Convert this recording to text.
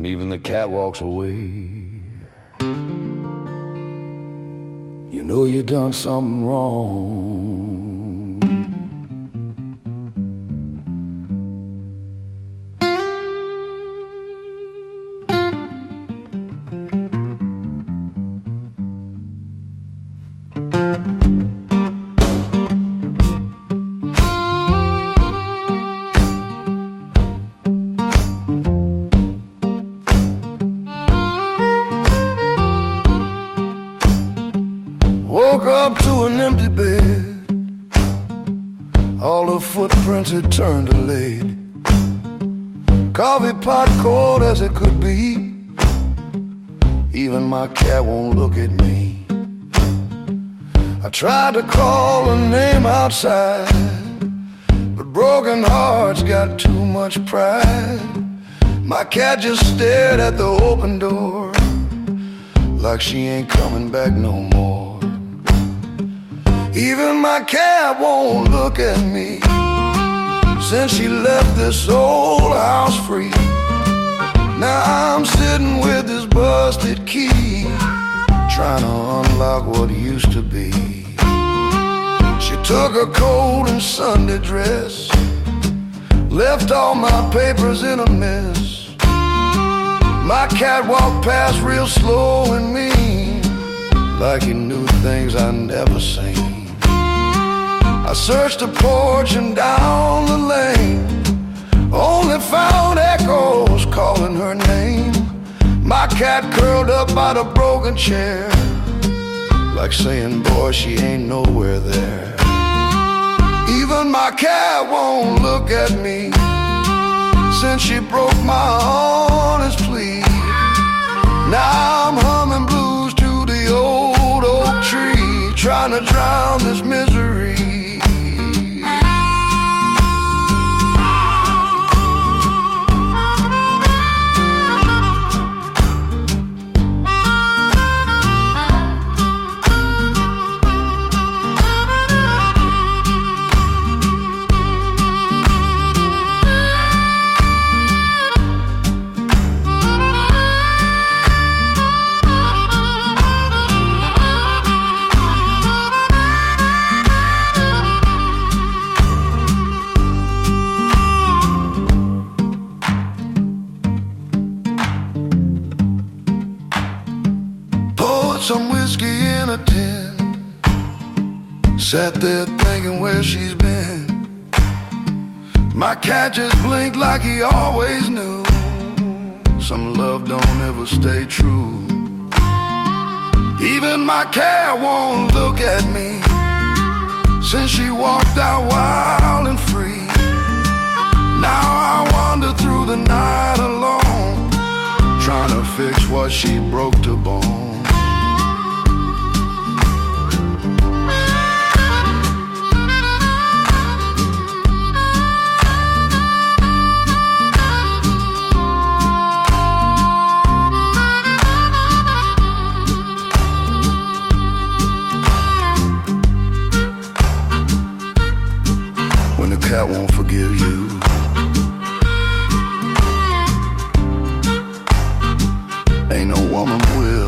even the cat walks away. You know you done something wrong. Woke up to an empty bed. All the footprints had turned to lead. Coffee pot cold as it could be. Even my cat won't look at me. I tried to call her name outside, but broken hearts got too much pride. My cat just stared at the open door, like she ain't coming back no more. Even my cat won't look at me, since she left this old house free. Now I'm sitting with this busted key, trying to unlock what used to be. She took her coat and Sunday dress, left all my papers in a mess. My cat walked past real slow and mean, like he knew things I never seen. I searched the porch and down the lane, only found echoes calling her name. My cat curled up by the broken chair, like saying, boy, she ain't nowhere there. Even my cat won't look at me, since she broke my honest plea. Now I'm humming blues to the old oak tree, trying to drown this misery. Some whiskey in a tin, sat there thinking where she's been. My cat just blinked like he always knew, some love don't ever stay true. Even my cat won't look at me, since she walked out wild and free. Now I wander through the night alone, trying to fix what she broke to bone. Cat won't forgive you, ain't no woman will.